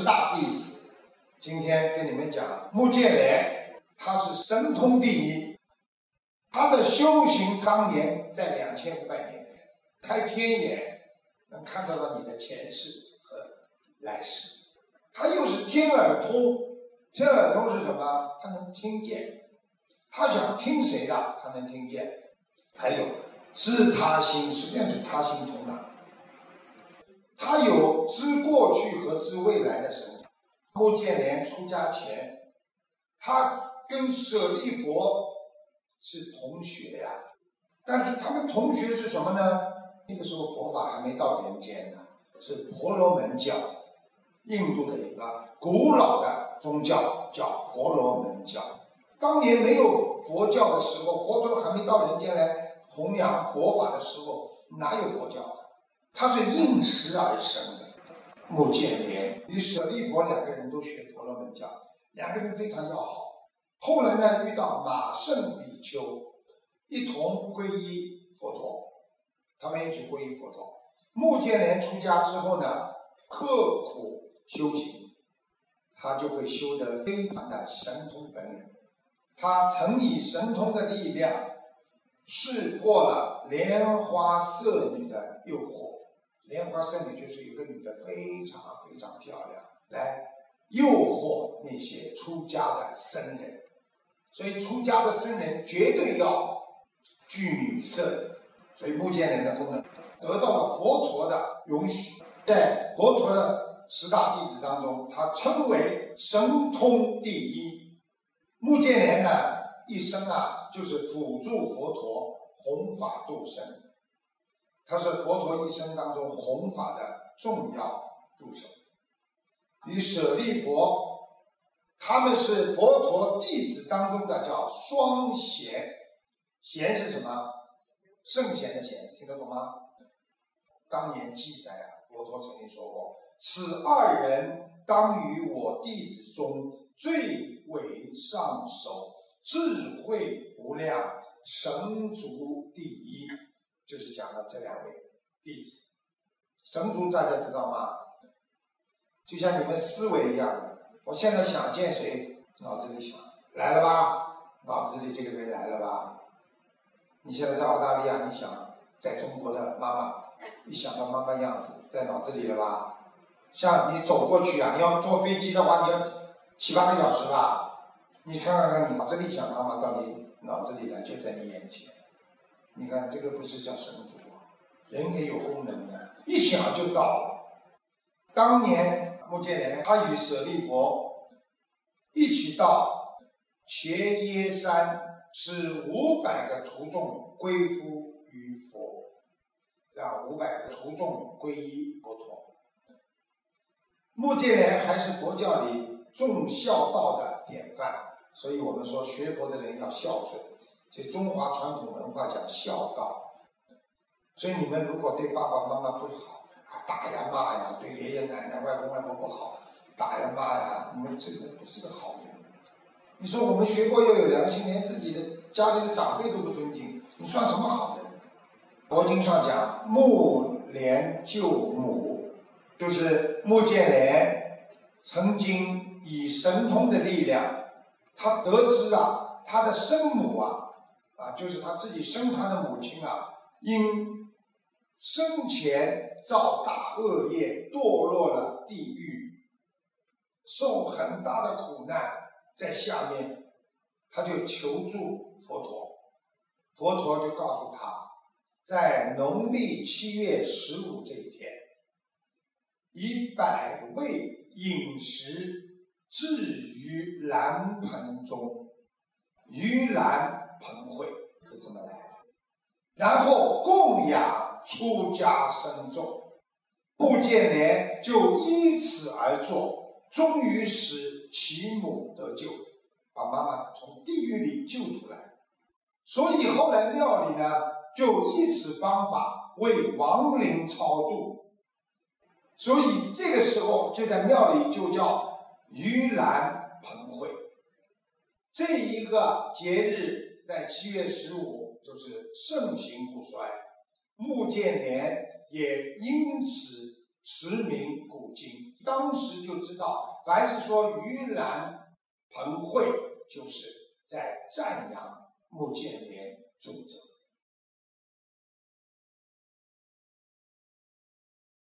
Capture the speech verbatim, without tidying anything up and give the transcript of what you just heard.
大弟子。今天跟你们讲，穆建连他是神通第一，他的修行当年在两千五百年前，开天眼能看得到你的前世和来世。他又是天耳通，天耳通是什么？他能听见，他想听谁的，他能听见。还有知他心，实际上是他心通的。他有知过去和知未来的神通。穆建连出家前，他跟舍利佛是同学呀、啊，但是他们同学是什么呢？那个时候佛法还没到人间呢，是婆罗门教，印度的一个古老的宗教叫婆罗门教。当年没有佛教的时候，佛陀还没到人间来弘扬佛法的时候，哪有佛教啊？它是应时而生的。穆建连与舍利佛两个人都学婆罗门教，两个人非常要好。后来呢，遇到马胜比丘，一同皈依佛陀，他们一起皈依佛陀。穆建连出家之后呢，刻苦修行，他就会修得非凡的神通本领。他曾以神通的力量识破了莲花色女的诱惑。莲花色女就是有个女的非常非常漂亮，来诱惑那些出家的僧人。所以出家的僧人绝对要具女色的。所以穆建连的功能得到了佛陀的允许，在佛陀的十大弟子当中，他称为神通第一。穆建连呢，一生啊，就是辅助佛陀弘法度生，他是佛陀一生当中弘法的重要助手。与舍利佛，他们是佛陀弟子当中的叫双贤。贤是什么？圣贤的贤，听得懂吗？当年记载啊，佛陀曾经说过，此二人当于我弟子中最为上首，智慧无量，神足第一。就是讲了这两位弟子。神足大家知道吗？就像你们思维一样的，我现在想见谁，脑子里想来了吧，脑子里这个人来了吧。你现在在澳大利亚，你想在中国的妈妈，一想到妈妈样子，在脑子里了吧？像你走过去啊，你要坐飞机的话，你要七八个小时吧？你看看看，你脑子里想妈妈到你脑子里来，就在你眼前。你看这个不是叫神足啊，人也有功能的，一想就到了。当年穆建连他与舍利佛一起到伽耶山，使五百个徒众归附于佛，让五百个徒众皈依佛陀。穆建连还是佛教里重孝道的典范，所以我们说学佛的人要孝顺。所以中华传统文化讲孝道，所以你们如果对爸爸妈妈不好啊，打呀骂呀，对爷爷奶奶外公外婆不好，打呀骂呀，你们这个不是个好人。你说我们学过又有良心，连自己的家里的长辈都不尊敬，你算什么好人？佛经上讲穆连救母，就是穆建连曾经以神通的力量，他得知啊，他的生母啊啊，就是他自己生他的母亲啊，因生前造大恶业，堕落了地狱，受很大的苦难，在下面，他就求助佛陀，佛陀就告诉他，在农历七月十五这一天，以百味饮食置于蓝盆中，盂兰盆会，就这么来的。然后供养出家僧众，穆建连就依此而做，终于使其母得救，把妈妈从地狱里救出来。所以后来庙里呢，就以此方法为亡灵超度，所以这个时候就在庙里就叫盂兰盆会。这一个节日在七月十五就是盛行不衰，穆建连也因此驰名古今。当时就知道，凡是说盂兰盆会，就是在赞扬穆建连主者。